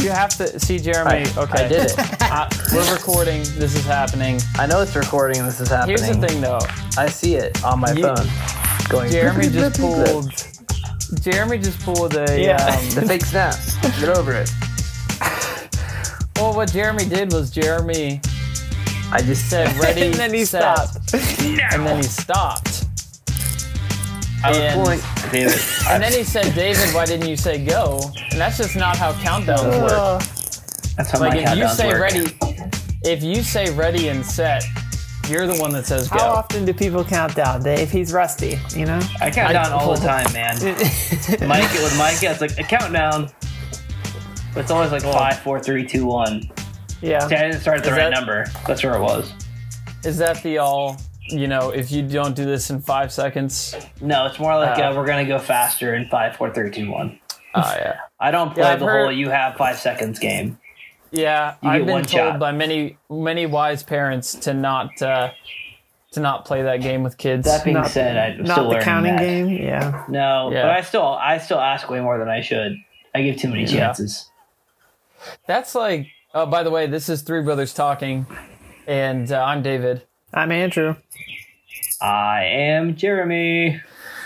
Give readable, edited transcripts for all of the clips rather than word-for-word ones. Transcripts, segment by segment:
have to see Jeremy. Right. Okay, I did it. We're recording. This is happening. I know it's recording. This is happening. Here's the thing, though. I see it on my phone. Going. Jeremy just pulled. Jeremy just pulled a. The fake snap. Get over it. Well, what Jeremy did was I just said ready, and then he set, stopped. and then he stopped. I was pulling. David. And then he said, "David, why didn't you say go?" And that's just not how countdowns work. That's how Like my if you countdowns say work. if you say ready and set, you're the one that says go. How often do people count down, Dave? He's rusty, you know? I count down all the time, man. With Mike, it's like a countdown. But it's always like 5, 4, 3, 2, 1. Yeah. See, I didn't start at the Is right that- number. That's where it was. Is that the all? You know, if you don't do this in 5 seconds, No, it's more like we're gonna go faster in 5, 4, 3, 2, 1. yeah. I don't play I've the heard- whole "you have 5 seconds" game. Yeah, You I've get been one told shot. by many wise parents to not play that game with kids. That being Not- said, I'm Not still the learning counting that. game? Yeah. No, Yeah. but I still ask way more than I should. I give too many chances. That's like. Oh, by the way, this is Three Brothers Talking, and I'm David. I'm Andrew. I am Jeremy.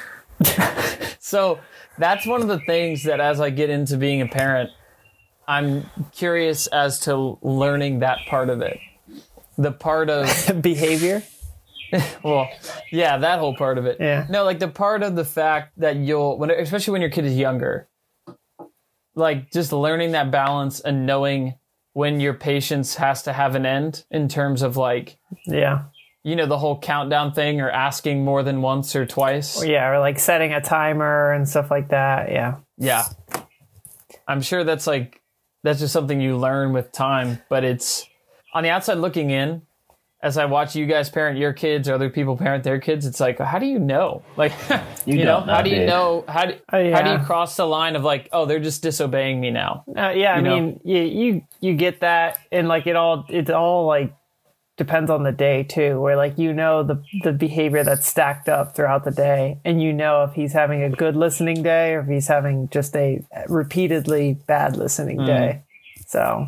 So that's one of the things that, as I get into being a parent, I'm curious as to learning that part of it. The part of Behavior? well, yeah, that whole part of it. Yeah. No, like the part of the fact that especially when your kid is younger, like just learning that balance and knowing when your patience has to have an end in terms of like, Yeah. you know, the whole countdown thing or asking more than once or twice. Yeah, or like setting a timer and stuff like that. Yeah. Yeah. I'm sure that's just something you learn with time, but it's on the outside looking in. As I watch you guys parent your kids or other people parent their kids, it's like, how do you know? Like, you know, don't know, how do you dude. know? How do yeah. you cross the line of like, oh, they're just disobeying me now? Yeah, I You know? mean, you get that, and like it all like depends on the day too, where like you know the behavior that's stacked up throughout the day, and you know if he's having a good listening day or if he's having just a repeatedly bad listening day. So,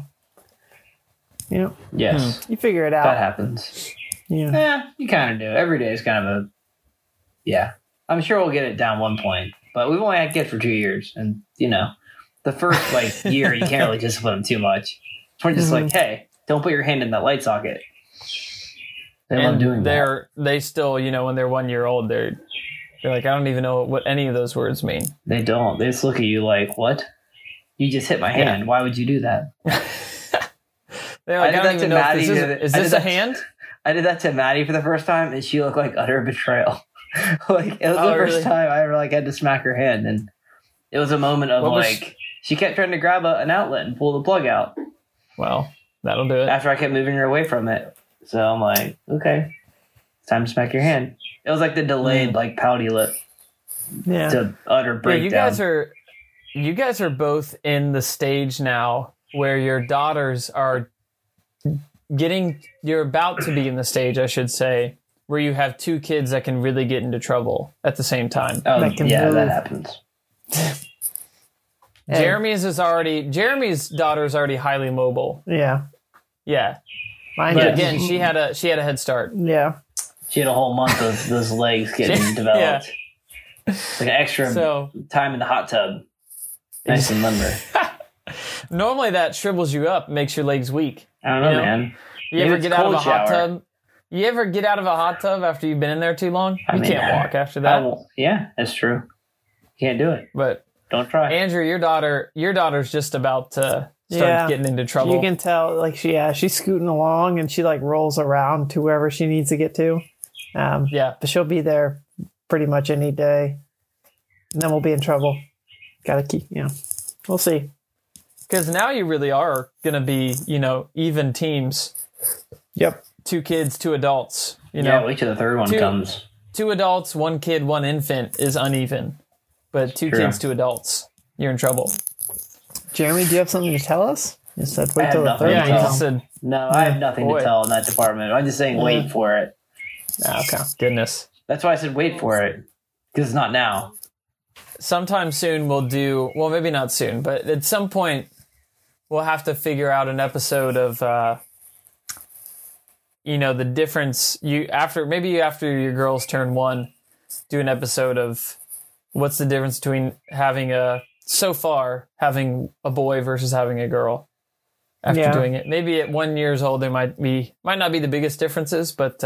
you know, Yes, you figure it out. that happens. Yeah. You kind of do. Every day is kind of yeah. I'm sure we'll get it down one point, but we've only had kids for 2 years, and you know, the first like year you can't really discipline them too much. We're just like, hey, don't put your hand in that light socket. They love doing that. They still, you know, when they're 1 year old, they're like, I don't even know what any of those words mean. They don't. They just look at you like, what? You just hit my hand. Why would you do that? They're like, I I, did don't that even to know. Maddie. Is I did this a that- hand? I did that to Maddie for the first time, and she looked like utter betrayal. Like it was Oh, the first really? time I ever like had to smack her hand, and it was a moment of What was like she kept trying to grab an outlet and pull the plug out Well, that'll do it. after I kept moving her away from it. So I'm like, okay, it's time to smack your hand. It was like the delayed like pouty lip Yeah. to utter Yeah, breakdown. you guys are both in the stage now where your daughters are you're about to be in the stage, I should say, where you have two kids that can really get into trouble at the same time. Oh that can yeah, move. that happens. Hey. Jeremy's daughter is already highly mobile. Yeah. Yeah. Mine But just- again, she had a head start. Yeah. She had a whole month of those legs getting developed. Like an extra So time in the hot tub. Nice and limber. normally that shrivels you up, makes your legs weak. I don't know, You know? man. You Maybe ever it's get out of a cold hot shower. tub? You ever get out of a hot tub after you've been in there too long? I You mean, can't walk after that. Yeah, that's true. Can't do it. But Don't try. Andrew, your daughter's just about to start Yeah. getting into trouble. You can tell, like, she's scooting along and she, like, rolls around to wherever she needs to get to. Yeah. But she'll be there pretty much any day. And then we'll be in trouble. Gotta keep, we'll see. Because now you really are going to be, even teams. Yep. 2 kids, 2 adults. Yeah, wait till the third one Two- comes. 2 adults, 1 kid, 1 infant is uneven. But 2 True. kids, 2 adults, you're in trouble. Jeremy, do you have something to tell us? You said I wait have till the nothing third to Yeah, he tell. one. just said, No, I have nothing boy. to tell in that department. I'm just saying wait for it. Okay. goodness. That's why I said wait for it. Because it's not now. Sometime soon we'll do, well, maybe not soon, but at some point we'll have to figure out an episode of, the difference after your girls turn 1, do an episode of what's the difference between having a boy versus having a girl after doing it. Maybe at 1 years old, there might not be the biggest differences, but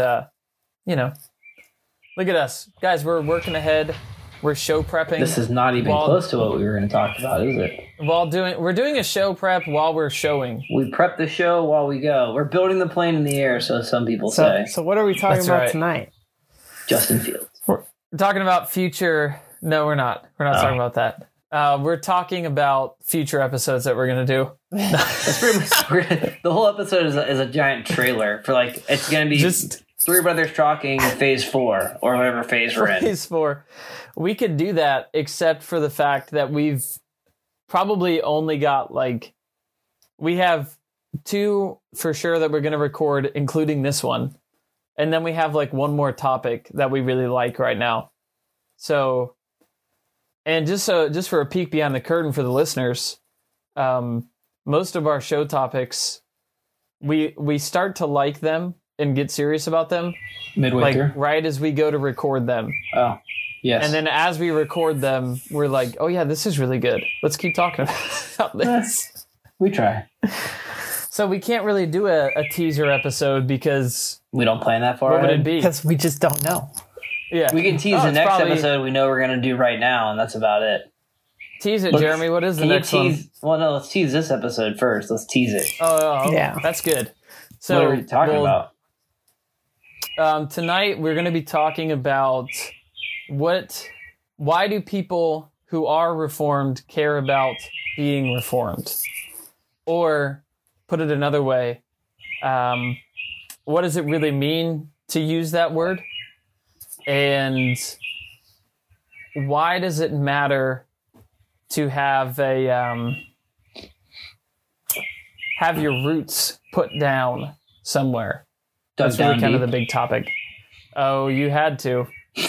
look at us guys. We're working ahead. We're show prepping. This is not even close to what we were going to talk about, is it? We're doing a show prep while we're showing. We prep the show while we go. We're building the plane in the air, so some people say. So what are we talking about tonight? Justin Fields. We're talking about future. No, we're not. We're not talking about that. We're talking about future episodes that we're going to do. That's pretty much, the whole episode is a giant trailer for it's going to be just Three Brothers Talking Phase 4 or whatever phase we're in. Phase 4. We could do that, except for the fact that we've probably only got we have 2 for sure that we're going to record, including this one. And then we have one more topic that we really like right now. So, and just for a peek behind the curtain for the listeners, most of our show topics, we start to like them and get serious about them midway through, right as we go to record them. Oh, yes. And then as we record them, we're like, oh yeah, this is really good. Let's keep talking about this. We try. So we can't really do a teaser episode because we don't plan that far. What would it be? Because we just don't know. Yeah, we can tease the next episode we know we're going to do right now, and that's about it. Tease it, Jeremy. What is the next one? Well, no, let's tease this episode first. Let's tease it. Oh, yeah, that's good. So what are we talking about? Tonight we're going to be talking about why do people who are reformed care about being reformed? Or put it another way, what does it really mean to use that word? And why does it matter to have have your roots put down somewhere? That's really kind of the big topic. Oh, you had to.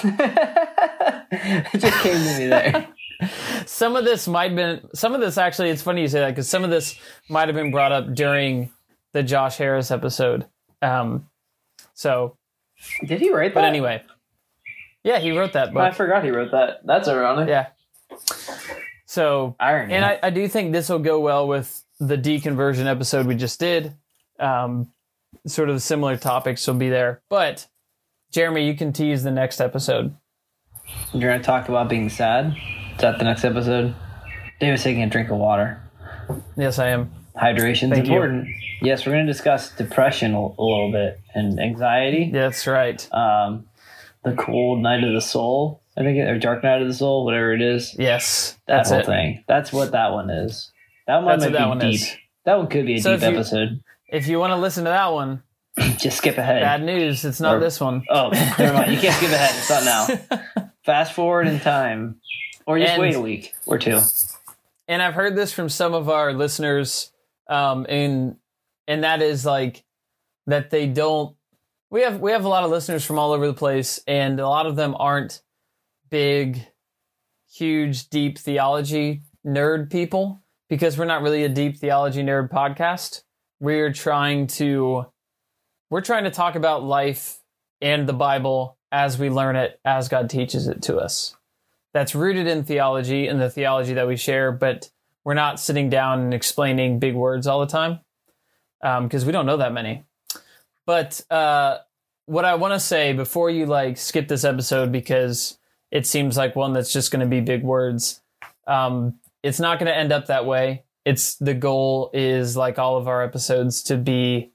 It just came to me there. Some of this actually, it's funny you say that because some of this might have been brought up during the Josh Harris episode. So did he write that? But anyway, yeah, he wrote that book. I forgot he wrote that. That's ironic. Yeah. So irony. And I do think this will go well with the deconversion episode we just did. Sort of similar topics will be there. But Jeremy, you can tease the next episode. You're going to talk about being sad? Is that the next episode? David's taking a drink of water. Yes, I am. Hydration's important. Yes, we're going to discuss depression a little bit and anxiety. That's right. The cold night of the soul, I think, or dark night of the soul, whatever it is. Yes, that whole thing. That's what that one is. That one might be deep. That one could be a deep episode. If you want to listen to that one, just skip ahead. Bad news. It's not this one. Oh, never mind. You can't skip ahead. It's not now. Fast forward in time. Or just wait a week or 2. And I've heard this from some of our listeners, and that is that they don't. We have a lot of listeners from all over the place, and a lot of them aren't big, huge, deep theology nerd people because we're not really a deep theology nerd podcast. We're trying to talk about life and the Bible as we learn it, as God teaches it to us. That's rooted in theology and the theology that we share, but we're not sitting down and explaining big words all the time because we don't know that many. But what I want to say before you skip this episode, because it seems like one that's just going to be big words, it's not going to end up that way. The goal is, like all of our episodes, to be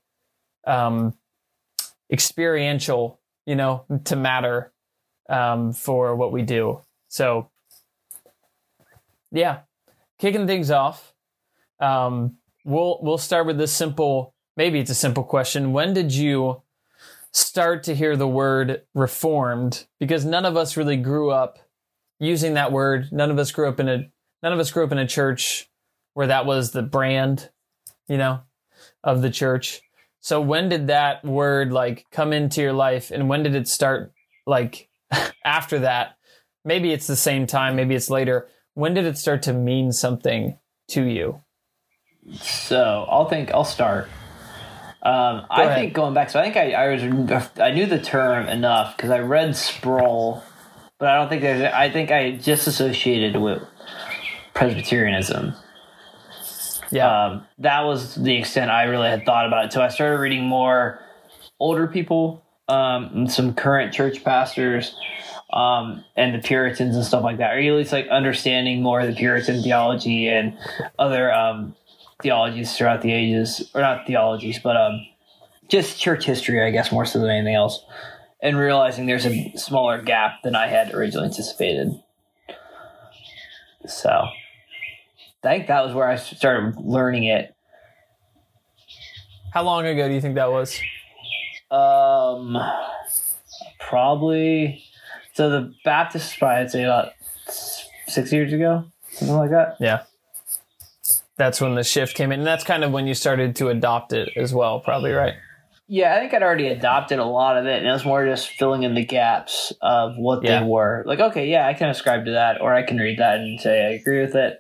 experiential, to matter for what we do. So, yeah, kicking things off, we'll start with this simple, maybe it's a simple question. When did you start to hear the word reformed? Because none of us really grew up using that word. None of us grew up in a church where that was the brand, of the church. So when did that word come into your life, and when did it start after that? Maybe it's the same time, maybe it's later. When did it start to mean something to you? So I'll start. I think going back, so I think I knew the term enough because I read Sproul, but I don't think I think I just associated with Presbyterianism. Yeah. That was the extent I really had thought about it. So I started reading more older people, some current church pastors, and the Puritans and stuff like that. Or at least like understanding more of the Puritan theology and other theologies throughout the ages, or not theologies, but just church history, I guess, more so than anything else, and realizing there's a smaller gap than I had originally anticipated. So I think that was where I started learning it. How long ago do you think that was? Probably. So the Baptist, I'd say about 6 years ago, something like that. Yeah. That's when the shift came in. And that's kind of when you started to adopt it as well, probably, right? Yeah, I think I'd already adopted a lot of it, and it was more just filling in the gaps of what they were. Like, okay, yeah, I can ascribe to that, or I can read that and say I agree with it.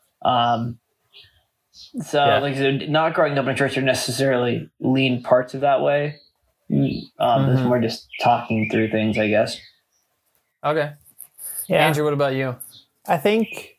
Like, so not growing up in a church or necessarily lean parts of that way. It's more just talking through things, I guess. Okay. Yeah. Andrew, what about you? I think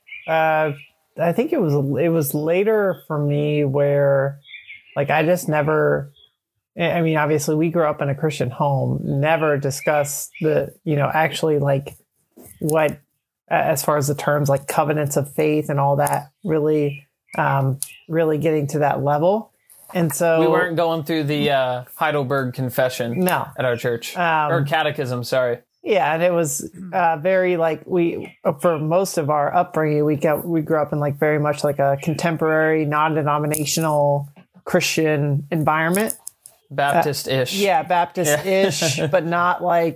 it was later for me where, like, I just never. I mean, obviously, we grew up in a Christian home. Never discussed actually like what, as far as the terms like covenants of faith and all that, really getting to that level. And so we weren't going through the Heidelberg Confession at our church, or Catechism. Sorry. Yeah, and it was very like for most of our upbringing, we grew up in like very much like a contemporary, non-denominational Christian environment. Baptist-ish. Baptist-ish, but not like,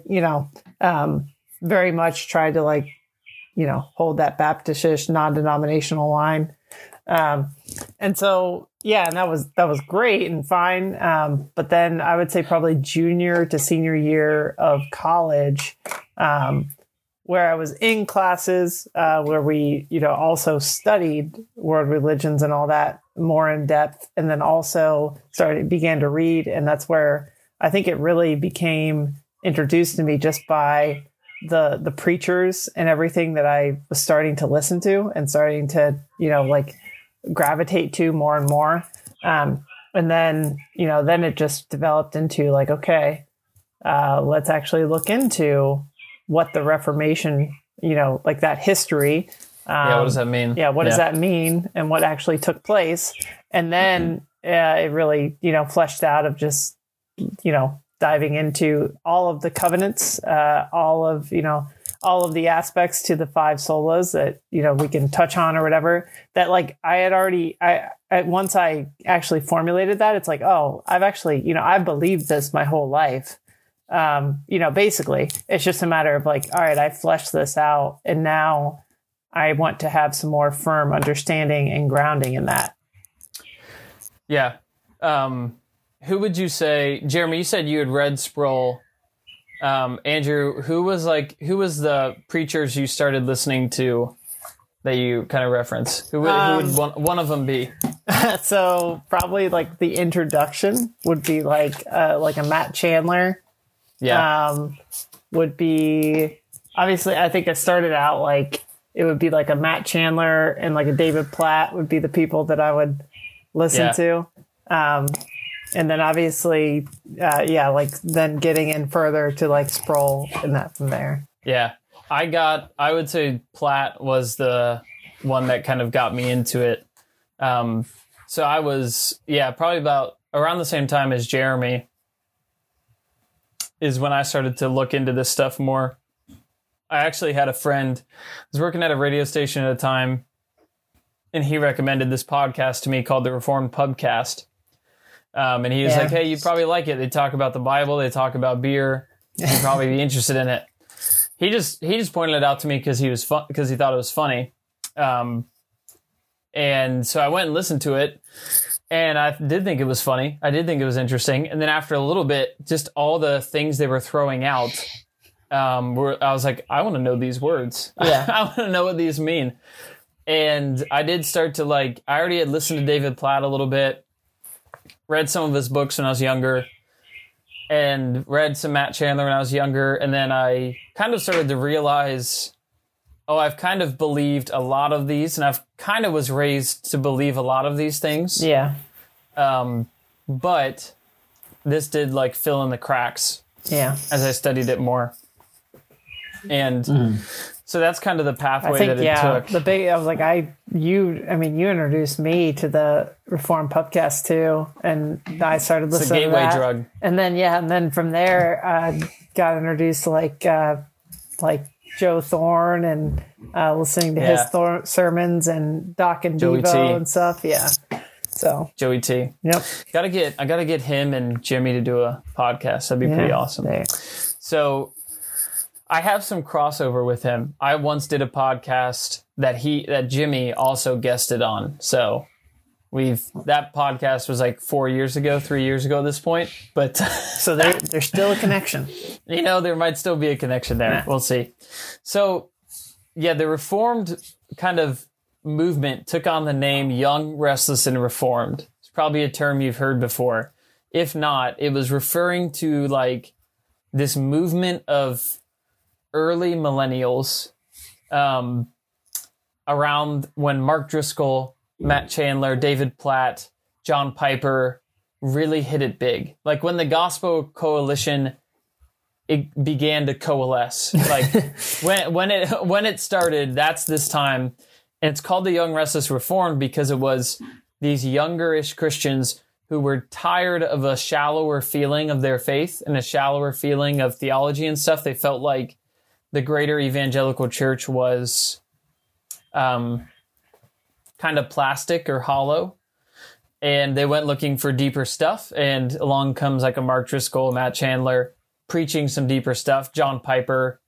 very much tried to like, hold that Baptist-ish non-denominational line. And so, and that was great and fine. But then I would say probably junior to senior year of college, where I was in classes where we, also studied world religions and all that more in depth, and then also began to read. And that's where I think it really became introduced to me just by the preachers and everything that I was starting to listen to and starting to, like gravitate to more and more. And then, then it just developed into like, okay, let's actually look into what the Reformation, like that history. What does that mean? Yeah, what does that mean, and what actually took place? And then it really, fleshed out of just, diving into all of the covenants, all of the aspects to the 5 solas that, we can touch on or whatever. That like I had already, once I actually formulated that, it's like, oh, I've actually, I've believed this my whole life. Basically, it's just a matter of like, all right, I fleshed this out, and now I want to have some more firm understanding and grounding in that. Yeah. Who would you say, Jeremy, you said you had read Sproul. Andrew, who was the preachers you started listening to that you kind of reference? Who would one of them be? So probably like the introduction would be like a Matt Chandler. Yeah. Would be, obviously, I think it started out like, it would be like a Matt Chandler and like a David Platt would be the people that I would listen to. And then obviously, like then getting in further to like Sproul and that from there. Yeah. I would say Platt was the one that kind of got me into it. So I was, probably about around the same time as Jeremy is when I started to look into this stuff more. I actually had a friend, I was working at a radio station at a time, and he recommended this podcast to me called the Reformed Pubcast. And he was like, hey, you'd probably like it. They talk about the Bible. They talk about beer. You'd probably be interested in it. He just pointed it out to me because he thought it was funny. And so I went and listened to it, and I did think it was funny. I did think it was interesting. And then after a little bit, just all the things they were throwing out, I was like, I want to know these words. Yeah. I want to know what these mean. And I did start to I already had listened to David Platt a little bit, read some of his books when I was younger, and read some Matt Chandler when I was younger. And then I kind of started to realize, I've kind of believed a lot of these, and I've kind of was raised to believe a lot of these things. Yeah. But this did fill in the cracks. Yeah. As I studied it more. And so that's kind of the pathway that it took. I was like, you introduced me to the Reformed Pupcast too, and I started listening to that. It's a gateway drug. And then from there, I got introduced to Joe Thorne and listening to his sermons and Doc and Joey Devo T. and stuff. Yeah. So Joey T. Yep. I gotta get him and Jimmy to do a podcast. That'd be pretty awesome. There. So I have some crossover with him. I once did a podcast that Jimmy also guested on. So that podcast was 3 years ago at this point. But so there's still a connection. There might still be a connection there. We'll see. So the Reformed kind of movement took on the name Young, Restless, and Reformed. It's probably a term you've heard before. If not, it was referring to this movement of early millennials around when Mark Driscoll, Matt Chandler, David Platt, John Piper really hit it big. When the Gospel Coalition it began to coalesce. when it started, that's this time. And it's called the Young, Restless, Reformed because it was these youngerish Christians who were tired of a shallower feeling of their faith and a shallower feeling of theology and stuff. They felt like the greater evangelical church was kind of plastic or hollow. And they went looking for deeper stuff. And along comes a Mark Driscoll, Matt Chandler, preaching some deeper stuff, John Piper,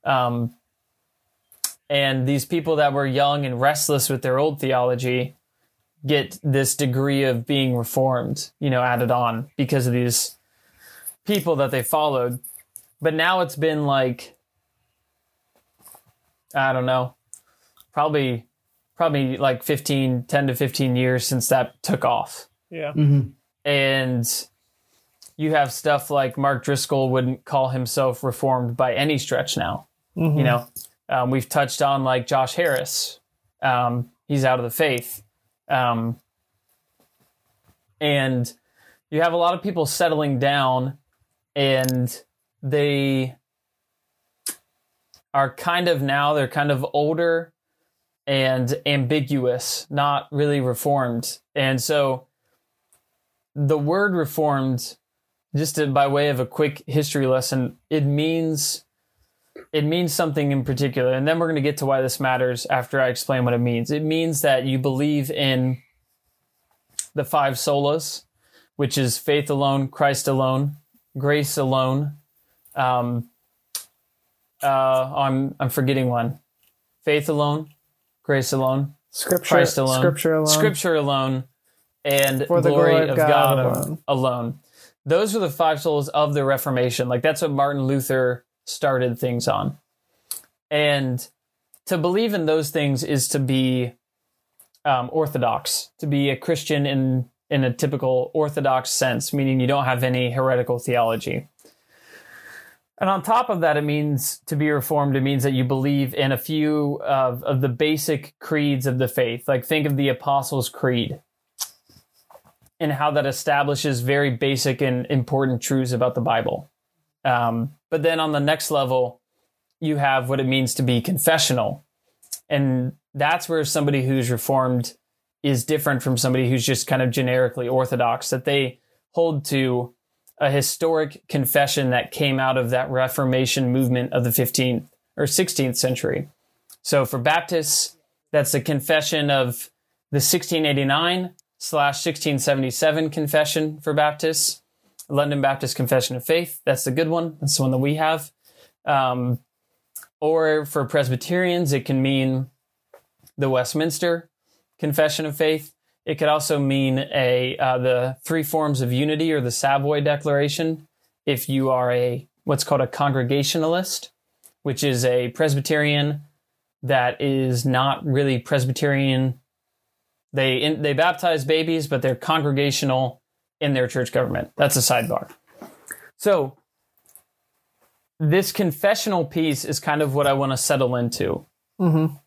and these people that were young and restless with their old theology get this degree of being reformed, added on because of these people that they followed. But now it's been I don't know, probably 10 to 15 years since that took off. Yeah. Mm-hmm. And you have stuff like Mark Driscoll wouldn't call himself reformed by any stretch now. Mm-hmm. We've touched on Josh Harris. He's out of the faith. And you have a lot of people settling down, and they are they're kind of older and ambiguous, not really reformed. And so the word reformed, by way of a quick history lesson, it means something in particular. And then we're going to get to why this matters after I explain what it means. It means that you believe in the 5 solas, which is faith alone, Christ alone, grace alone. I'm forgetting one. Faith alone, grace alone, Christ alone, Scripture alone, and for the glory of God alone. Those are the 5 solas of the Reformation. That's what Martin Luther started things on. And to believe in those things is to be orthodox, to be a Christian in a typical orthodox sense, meaning you don't have any heretical theology. And on top of that, it means to be reformed. It means that you believe in a few of the basic creeds of the faith. Think of the Apostles' Creed and how that establishes very basic and important truths about the Bible. But then on the next level, you have what it means to be confessional. And that's where somebody who's reformed is different from somebody who's just kind of generically orthodox, that they hold to a historic confession that came out of that Reformation movement of the 15th or 16th century. So for Baptists, that's the confession of the 1689/1677 confession for Baptists, London Baptist Confession of Faith. That's the good one. That's the one that we have. Or for Presbyterians, it can mean the Westminster Confession of Faith. It could also mean the 3 forms of unity, or the Savoy Declaration, if you are what's called a Congregationalist, which is a Presbyterian, that is not really Presbyterian. They baptize babies, but they're congregational in their church government. That's a sidebar. So this confessional piece is kind of what I want to settle into. Mm-hmm.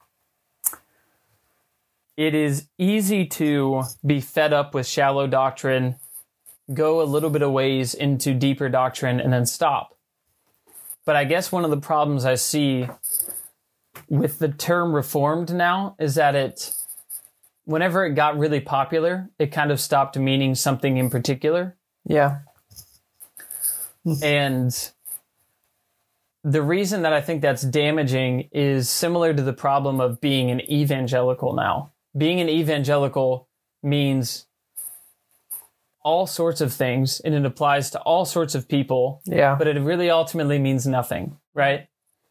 It is easy to be fed up with shallow doctrine, go a little bit of ways into deeper doctrine, and then stop. But I guess one of the problems I see with the term Reformed now is that whenever it got really popular, it kind of stopped meaning something in particular. Yeah. And the reason that I think that's damaging is similar to the problem of being an evangelical now. Being an evangelical means all sorts of things, and it applies to all sorts of people. Yeah. But it really ultimately means nothing, right?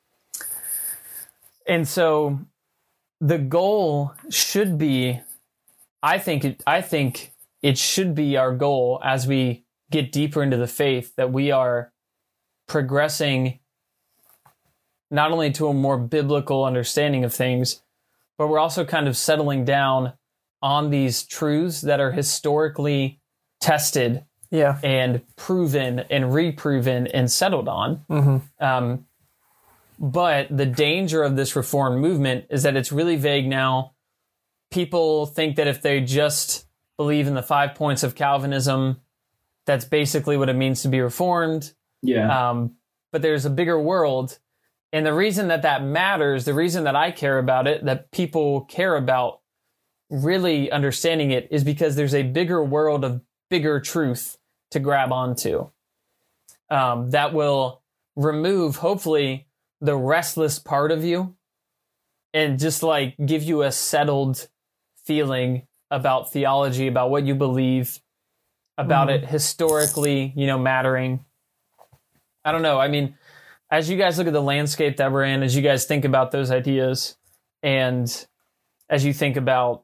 And so the goal should be, I think it should be our goal as we get deeper into the faith, that we are progressing not only to a more biblical understanding of things, but we're also kind of settling down on these truths that are historically tested and proven and reproven and settled on. Mm-hmm. But the danger of this Reformed movement is that it's really vague now. People think that if they just believe in the 5 points of Calvinism, that's basically what it means to be Reformed. Yeah. But there's a bigger world. And the reason that matters, the reason that I care about it, that people care about really understanding it, is because there's a bigger world of bigger truth to grab onto that will remove, hopefully, the restless part of you and just like give you a settled feeling about theology, about what you believe, about it historically, mattering. I don't know. I mean, as you guys look at the landscape that we're in, as you guys think about those ideas, and as you think about,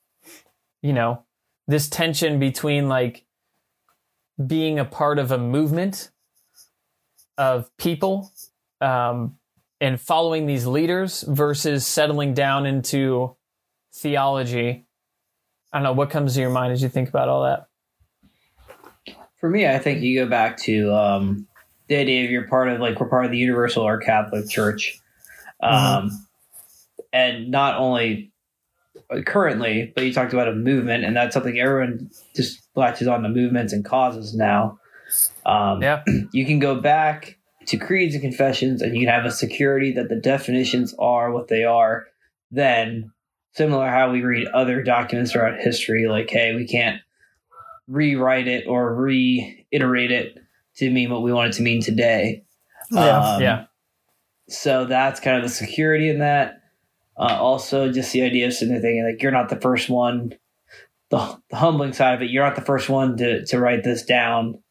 this tension between like being a part of a movement of people and following these leaders versus settling down into theology, I don't know, what comes to your mind as you think about all that? For me, I think you go back to the idea of we're part of the Universal or Catholic Church. And not only currently, but you talked about a movement, and that's something everyone just latches on to movements and causes now. You can go back to creeds and confessions, and you can have a security that the definitions are what they are. Then, similar to how we read other documents throughout history, like, hey, we can't rewrite it or reiterate it to mean what we want it to mean today. So that's kind of the security in that. Also, just the idea of sitting there thinking, like, you're not the first one, the humbling side of it, you're not the first one to write this down,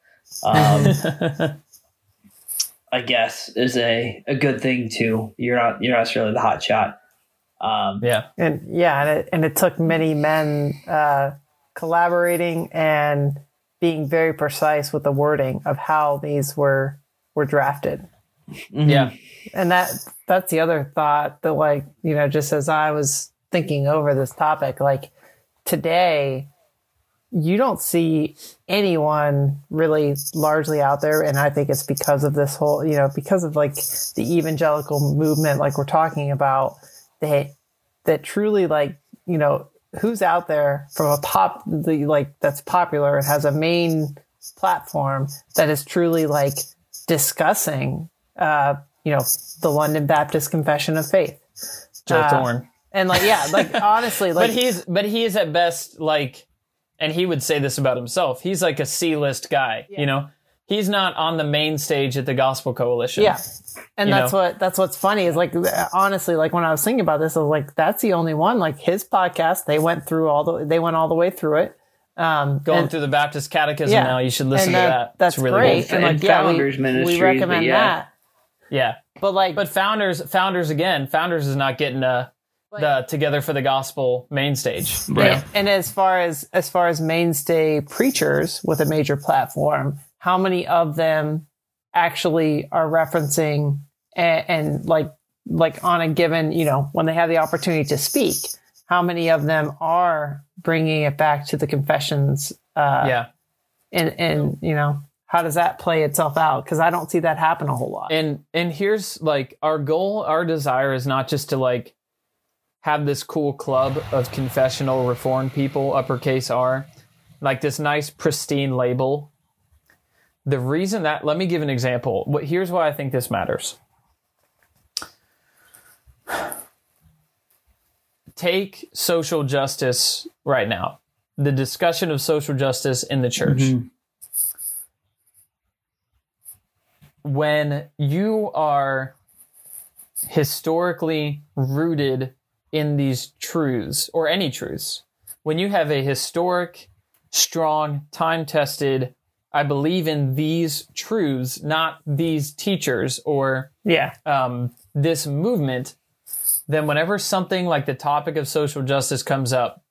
I guess, is a good thing too. You're not necessarily the hot shot. And it took many men collaborating and being very precise with the wording of how these were drafted. Mm-hmm. Yeah. And that's the other thought that, like, just as I was thinking over this topic, like, today you don't see anyone really largely out there. And I think it's because of this whole, because of like the evangelical movement, like we're talking about, that truly, like, who's out there from that's popular and has a main platform that is truly like discussing, the London Baptist Confession of Faith. Joe Thorne. And honestly, like, but he is at best like, and he would say this about himself, he's like a C-list guy, he's not on the main stage at the Gospel Coalition. Yeah. And that's what's funny is, like, honestly, like, when I was thinking about this, I was like, that's the only one. Like, his podcast, they went all the way through it. Going through the Baptist Catechism now, you should listen to that. That's it's really great. good. And Founders Ministries, we recommend that. Yeah. But Founders is not getting the Together for the Gospel main stage. Right. And as far as mainstay preachers with a major platform, how many of them actually are referencing and like like on a given, when they have the opportunity to speak, how many of them are bringing it back to the confessions? And how does that play itself out? Because I don't see that happen a whole lot. And here's like our goal, our desire is not just to like have this cool club of confessional reformed people, uppercase R, like this nice pristine label. The reason that, let me give an example. Here's why I think this matters. Take social justice right now. The discussion of social justice in the church. Mm-hmm. When you are historically rooted in these truths, or any truths, when you have a historic, strong, time-tested, I believe in these truths, not these teachers or this movement, then whenever something like the topic of social justice comes up,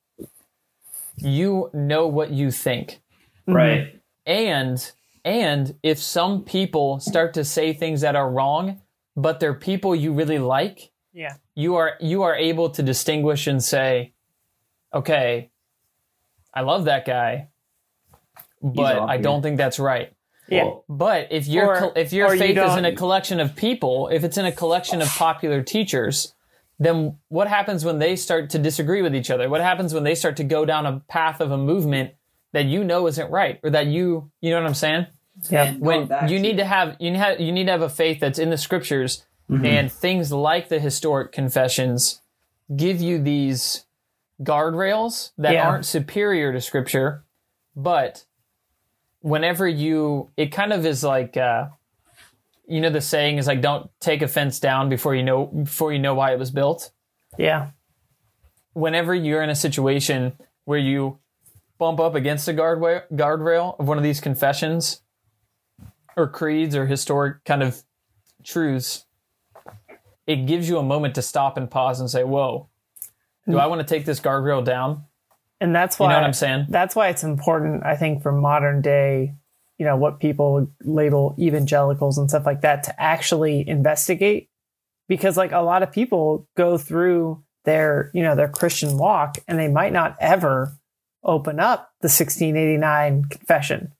you know what you think. Right. And if some people start to say things that are wrong, but they're people you really like, you are able to distinguish and say, okay, I love that guy, but I don't think that's right. Yeah. But if your faith is in a collection of people, if it's in a collection of popular teachers, then what happens when they start to disagree with each other? What happens when they start to go down a path of a movement that isn't right, or that you know what I'm saying? Yeah. When you need to have a faith that's in the scriptures, and things like the historic confessions give you these guardrails that aren't superior to scripture, but whenever it kind of is like, the saying is like, don't take a fence down before you know why it was built. Yeah. Whenever you're in a situation where you bump up against a guardrail of one of these confessions or creeds or historic kind of truths, it gives you a moment to stop and pause and say, whoa, do I want to take this guardrail down? And that's why, you know what I'm saying? That's why it's important, I think, for modern day, what people label evangelicals and stuff like that, to actually investigate. Because like a lot of people go through their Christian walk and they might not ever open up the 1689 confession.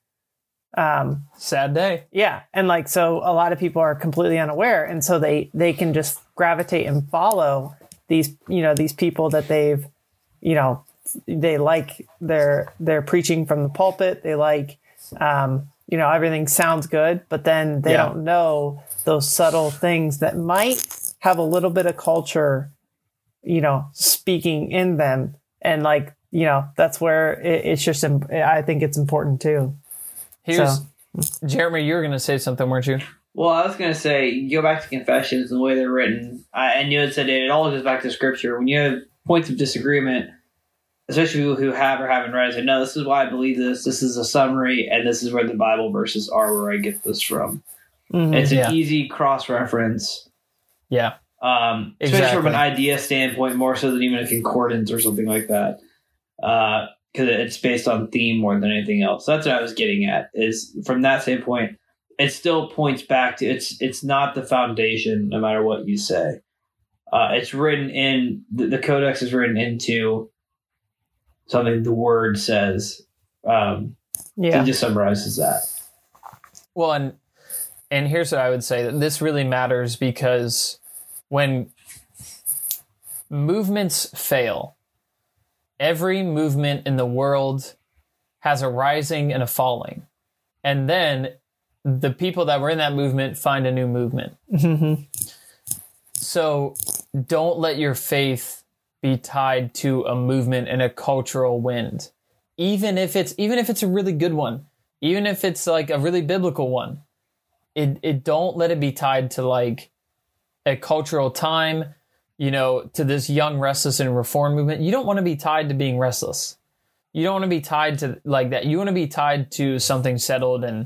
Sad day. Yeah. And like, so a lot of people are completely unaware. And so they can just gravitate and follow these people that they've, they like their preaching from the pulpit. They like, everything sounds good, but then they don't know those subtle things that might have a little bit of culture, speaking in them. And like, that's where it's just, I think it's important too. Jeremy, you were going to say something, weren't you? Well, I was going to say, you go back to confessions and the way they're written, and you had said it all goes back to scripture. When you have points of disagreement, especially people who have or haven't read, say, no, this is why I believe this. This is a summary, and this is where the Bible verses are, where I get this from. Mm-hmm. It's an easy cross-reference. Yeah. Especially from an idea standpoint, more so than even a concordance or something like that. Because it's based on theme more than anything else. So that's what I was getting at, is from that standpoint, it still points back to, it's not the foundation, no matter what you say. It's written in, the codex is written into something the word says. It just summarizes that. Well, and here's what I would say, that this really matters because when movements fail, every movement in the world has a rising and a falling. And then the people that were in that movement find a new movement. Mm-hmm. So don't let your faith be tied to a movement and a cultural wind. Even if it's a really good one, even if it's like a really biblical one, it don't let it be tied to like a cultural time, to this young, restless, and reform movement. You don't want to be tied to being restless. You don't want to be tied to like that. You want to be tied to something settled, and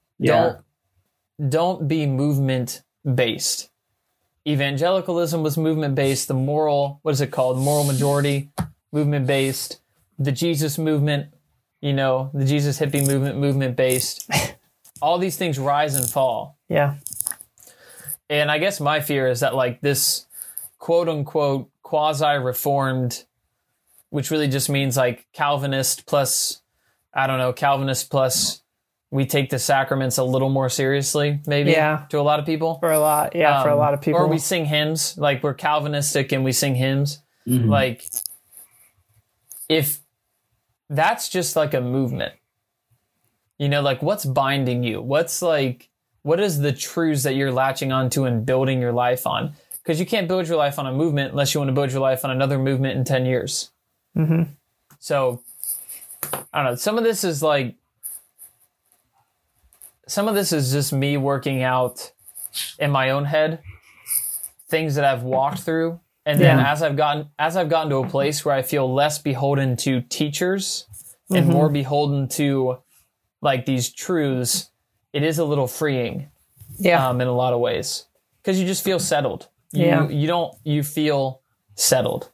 don't be movement based. Evangelicalism was movement based. The moral majority, movement based. The Jesus movement, the Jesus hippie movement based. All these things rise and fall. Yeah. And I guess my fear is that like this quote unquote quasi-reformed, which really just means like Calvinist plus, I don't know, Calvinist plus we take the sacraments a little more seriously, maybe, to a lot of people. For a lot, for a lot of people. Or we sing hymns, like we're Calvinistic and we sing hymns. Like, if that's just like a movement, you know, like what's binding you? What is the truths that you're latching onto and building your life on? Because you can't build your life on a movement unless you want to build your life on another movement in 10 years. So, I don't know. Some of this is just me working out in my own head things that I've walked through. And then as I've gotten to a place where I feel less beholden to teachers and more beholden to like these truths, it is a little freeing. In a lot of ways. Because you just feel settled. You feel settled.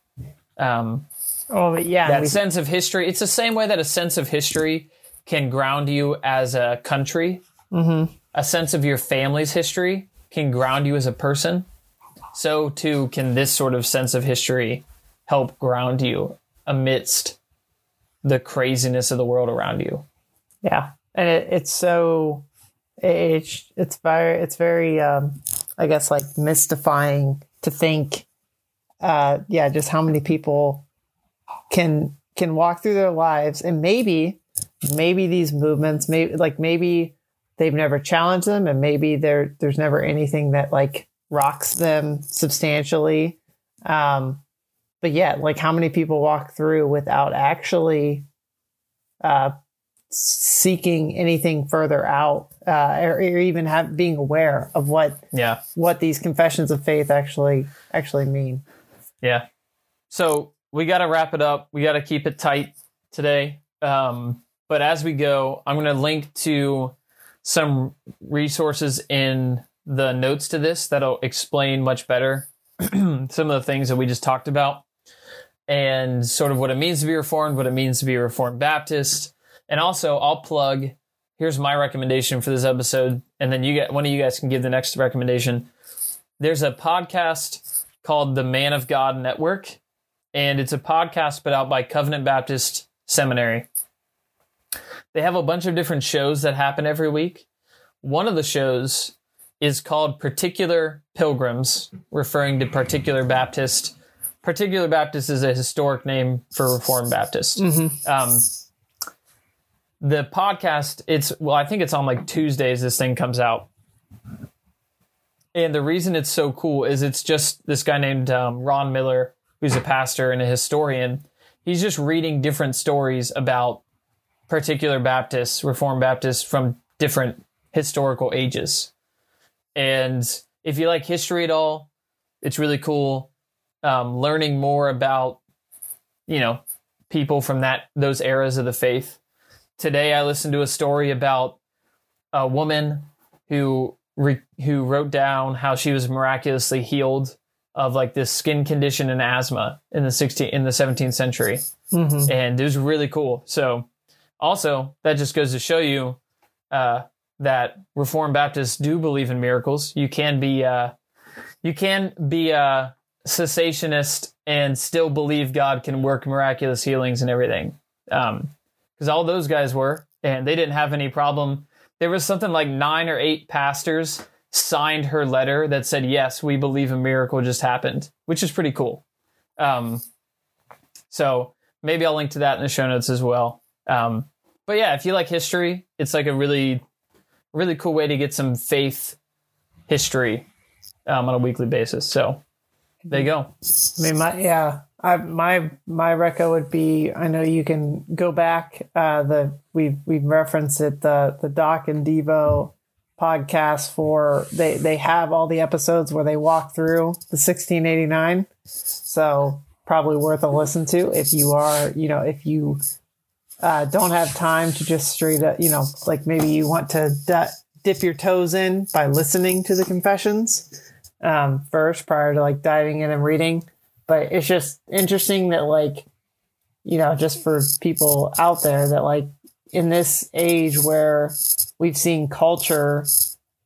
That sense of history, it's the same way that a sense of history can ground you as a country. A sense of your family's history can ground you as a person. So too can this sort of sense of history help ground you amidst the craziness of the world around you. Yeah. And it's very I guess like mystifying to think just how many people can walk through their lives, and maybe these movements, maybe they've never challenged them, and maybe there's never anything that like rocks them substantially. But yeah, like how many people walk through without actually seeking anything further out, or even being aware of what these confessions of faith actually mean. Yeah. So we got to wrap it up. We got to keep it tight today. But as we go, I'm going to link to some resources in the notes to this that'll explain much better some of the things that we just talked about and sort of what it means to be Reformed, what it means to be a Reformed Baptist. And also I'll plug, here's my recommendation for this episode. And then one of you guys can give the next recommendation. There's a podcast called the Man of God Network, and it's a podcast put out by Covenant Baptist Seminary. They have a bunch of different shows that happen every week. One of the shows is called Particular Pilgrims, referring to Particular Baptist. Particular Baptist is a historic name for Reformed Baptist. The podcast, I think it's on like Tuesdays this thing comes out. And the reason it's so cool is it's just this guy named Ron Miller, who's a pastor and a historian. He's just reading different stories about particular Baptists, Reformed Baptists from different historical ages. And if you like history at all, it's really cool. Learning more about, people from those eras of the faith. Today, I listened to a story about a woman who wrote down how she was miraculously healed of like this skin condition and asthma in the 17th century. And it was really cool. So also that just goes to show you that Reformed Baptists do believe in miracles. You can be a cessationist and still believe God can work miraculous healings and everything. Because all those guys were, and they didn't have any problem. There was something like 9 or 8 pastors signed her letter that said, yes, we believe a miracle just happened, which is pretty cool. So maybe I'll link to that in the show notes as well. But yeah, if you like history, it's like a really, really cool way to get some faith history on a weekly basis. So there you go. I mean, my reco would be, I know you can go back, we've referenced it, the Doc and Devo podcast they have all the episodes where they walk through the 1689. So probably worth a listen to if you are, if you don't have time to just straight up, like maybe you want to dip your toes in by listening to the confessions first prior to like diving in and reading. But it's just interesting that like, just for people out there that like in this age where we've seen culture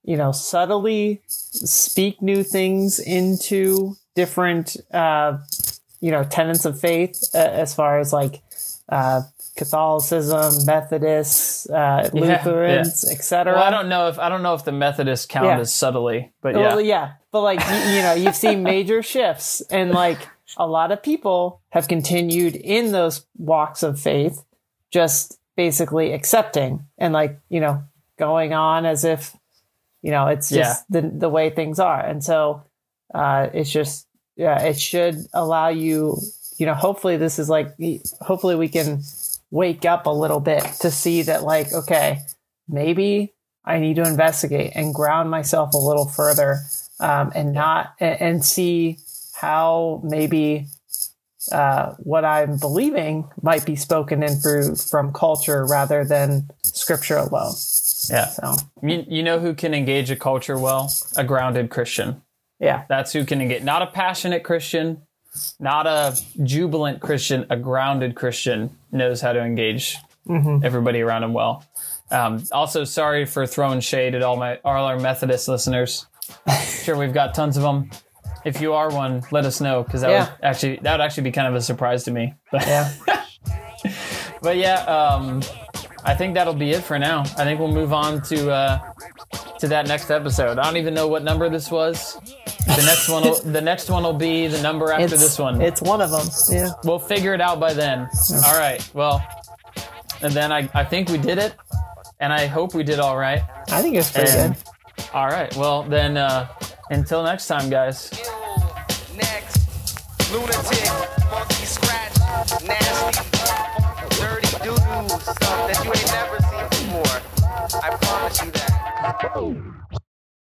subtly speak new things into different, tenets of faith, as far as like, Catholicism, Methodists, Lutherans, etc. Well, I don't know if the Methodists count as subtly, but yeah. Well, yeah, but like you've seen major shifts, and like a lot of people have continued in those walks of faith, just basically accepting and like going on as if it's just the way things are, and so it's just it should allow you hopefully this is like hopefully we can wake up a little bit to see that like, okay, maybe I need to investigate and ground myself a little further, and see how maybe what I'm believing might be spoken in from culture rather than scripture alone. Yeah. So you know who can engage a culture well? A grounded Christian. Yeah. That's who can engage. Not a passionate Christian, not a jubilant Christian, a grounded Christian knows how to engage everybody around him well. Also, sorry for throwing shade at all our Methodist listeners. Sure, we've got tons of them. If you are one, let us know, because that would actually be kind of a surprise to me. But but I think that'll be it for now. I think we'll move on to that next episode. I don't even know what number this was. The next one will be the number after this one. It's one of them. Yeah. We'll figure it out by then. Yeah. All right. Well, and then I think we did it, and I hope we did all right. I think it's pretty good. All right. Well, then until next time, guys. Next, lunatic, funky scratch, nasty, dirty doo-doo stuff that you ain't never seen before. I promise you that.